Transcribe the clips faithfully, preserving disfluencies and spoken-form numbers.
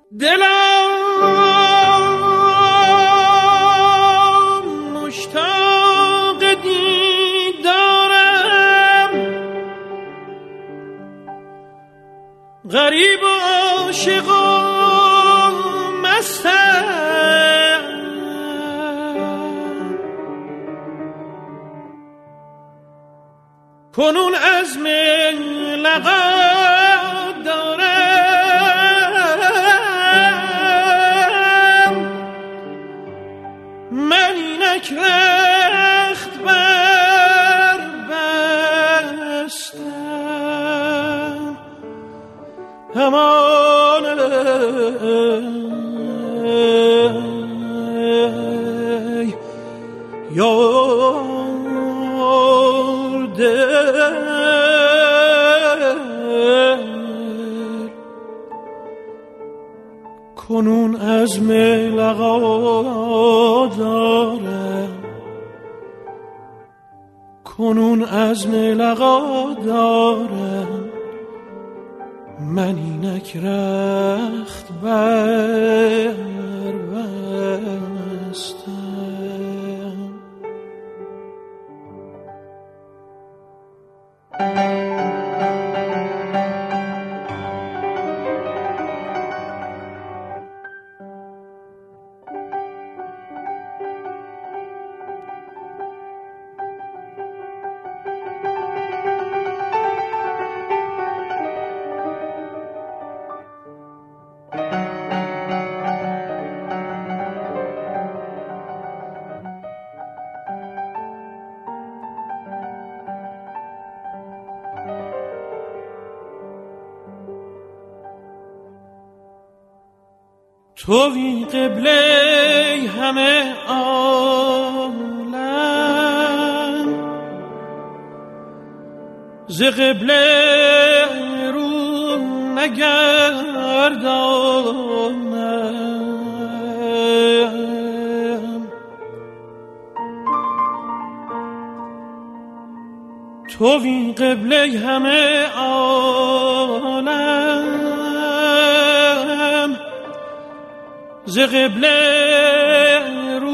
دلم مشتاق دیدارم، غریب و عاشق و مستم، کنون عزم لقا دارم، من اینک رخت بر بستم، همان یار دل، کنون عزم لقا دارم، کنون عزم لقا دارم، من اینک رخت بر بستم. توی قبله همه عالم، ز قبله رو نگردانم، توی قبله همه عالم، ز قبله رو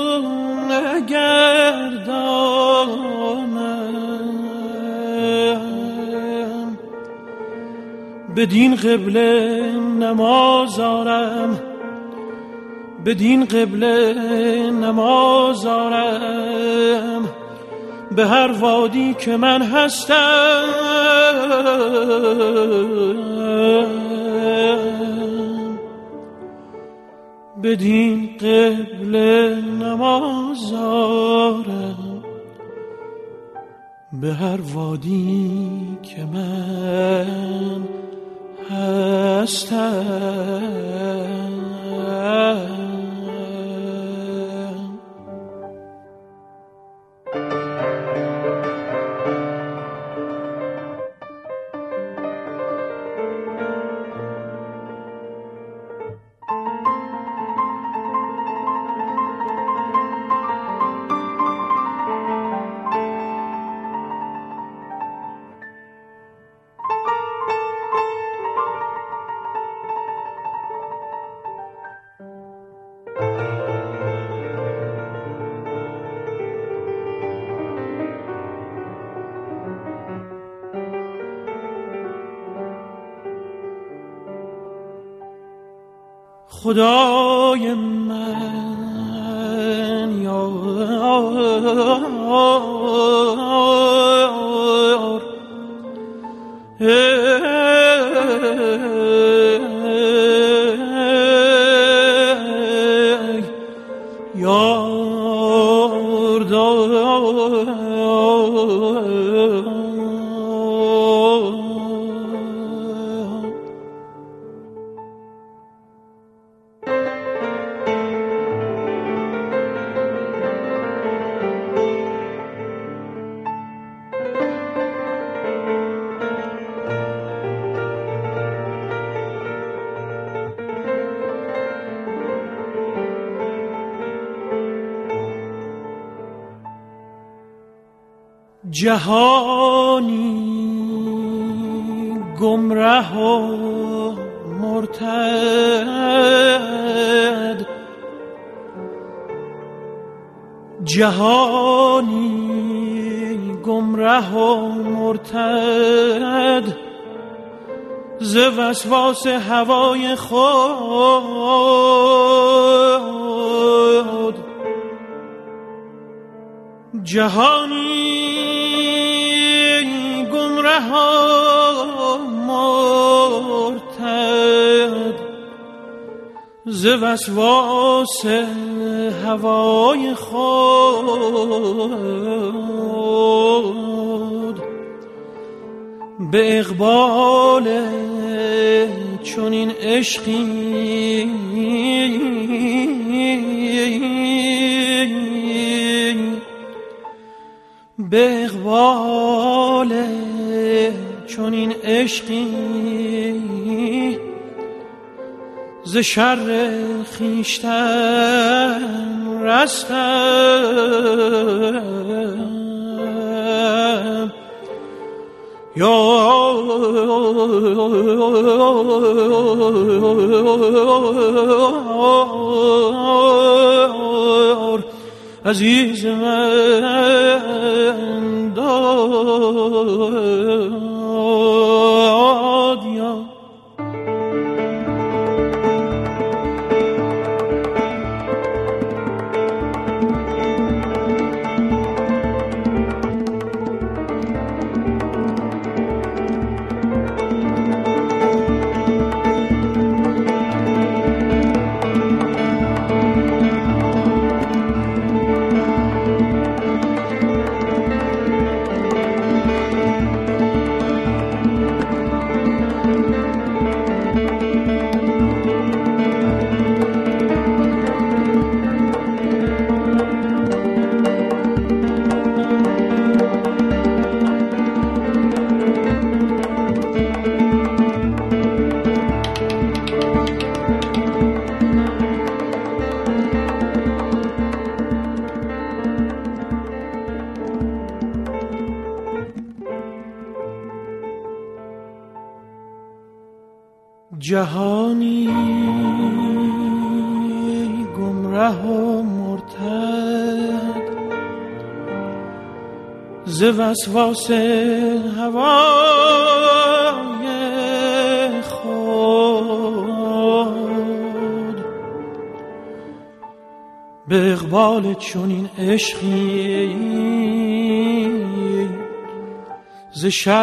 نگردانم، بدین قبله نماز آرم، بدین قبله نماز آرم، به هر وادی که من هستم، بدین قبله نماز آرم، به هر وادی که من هستم. خدای من یار، ای یار دار، جهانی گمره و مرتد، جهانی گمره و مرتد، ز وسواس هوای خود. جهانی گمره و مرتد، ز وسواس هوای خود. به اقبال چنین عشقی به اقبال چنین عشقی ز شر خویشتن رستم. یار عزیز من داد یا جهانی گمره و مرتد، ز وسواس هوای خود. به اقبال چنین عشقی ز شر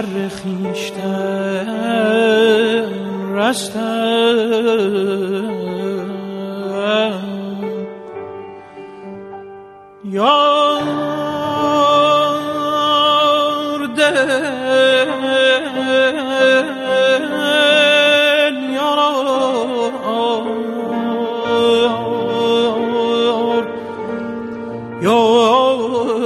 خویشتن رستم. یار دل یار یار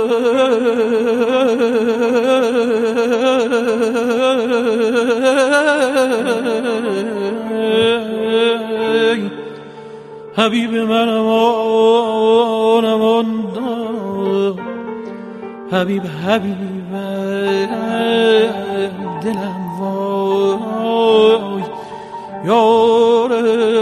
حبیب منم آنم آن حبیب حبیب دلم وای یار.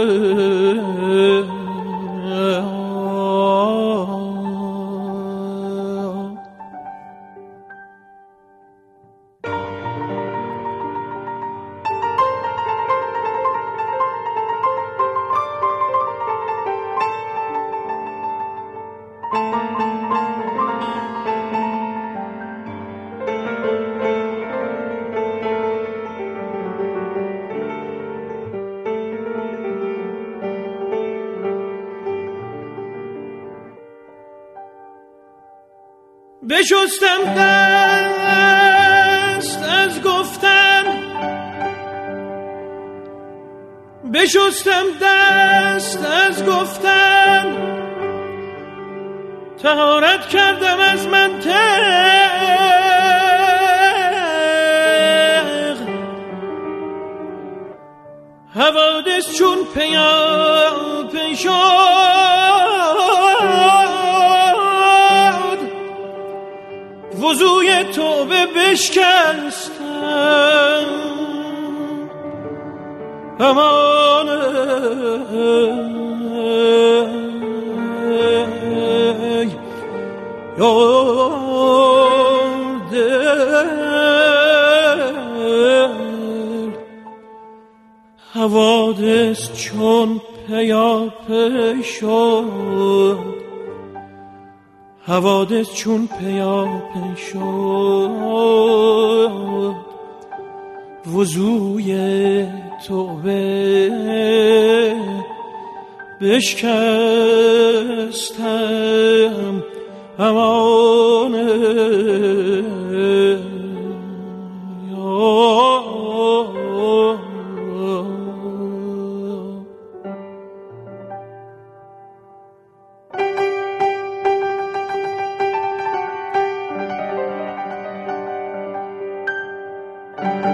بشستم دست از گفتن، بشستم دست از گفتن، طهارت کردم از منطق. حوادث چون پیا پی شد، وضوی توبه بشکستم. امان یاد حوادث چون پیاپی شد حوادث چون پیاپی شد وضوی توبه بشکستم امان thank you